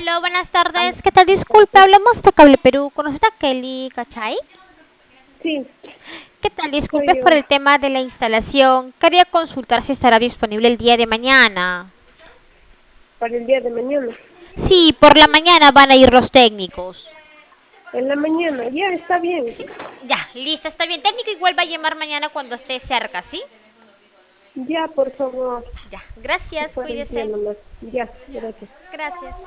Aló, buenas tardes. ¿Qué tal? Disculpe, hablamos de Cable Perú. ¿Conoce a Kelly Cachay? Sí, ¿Qué tal? Disculpe soy por yo. el tema de la instalación. Quería consultar si estará disponible el día de mañana. Para el día de mañana. Sí, por la mañana van a ir los técnicos. En la mañana, ya está bien. Sí, ya, listo, está bien. Técnico igual va a llamar mañana cuando esté cerca, ¿sí? Ya, por favor. Ya, Si gracias, fuera el día cuídese. nomás. Ya, gracias. Gracias.